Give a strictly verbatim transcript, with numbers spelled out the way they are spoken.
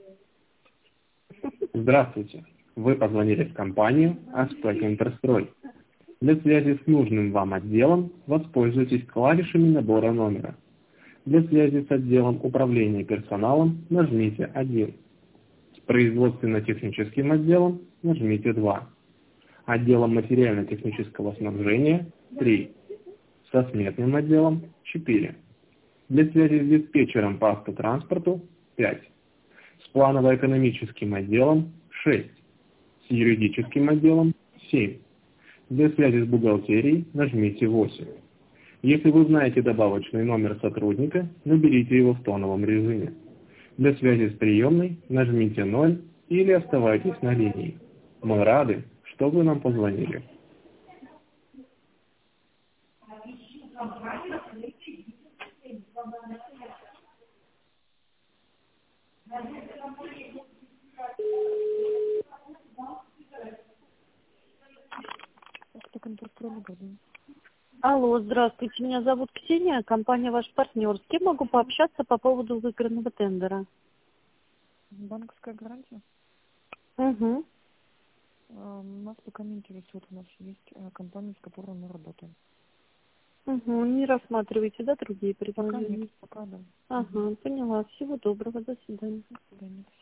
Здравствуйте. Вы позвонили в компанию «Аспек Интерстрой». Для связи с нужным вам отделом воспользуйтесь клавишами набора номера. Для связи с отделом управления персоналом нажмите один. С производственно-техническим отделом нажмите два. Отделом материально-технического снабжения три. Со сметным отделом четыре. Для связи с диспетчером по автотранспорту пять. С планово-экономическим отделом шесть. С юридическим отделом семь. Для связи с бухгалтерией нажмите восемь. Если вы знаете добавочный номер сотрудника, наберите его в тоновом режиме. Для связи с приемной нажмите ноль или оставайтесь на линии. Мы рады, что вы нам позвонили. Алло, здравствуйте, меня зовут Ксения, компания «Ваш партнер». С кем могу пообщаться по поводу выигранного тендера? Банковская гарантия? Угу. А, Нас пока не интересует, у нас есть э, компания, с которой мы работаем. Угу. Не рассматриваете, да, другие Пока предложения? нет, пока да. Ага, поняла. Всего доброго, до свидания. До свидания.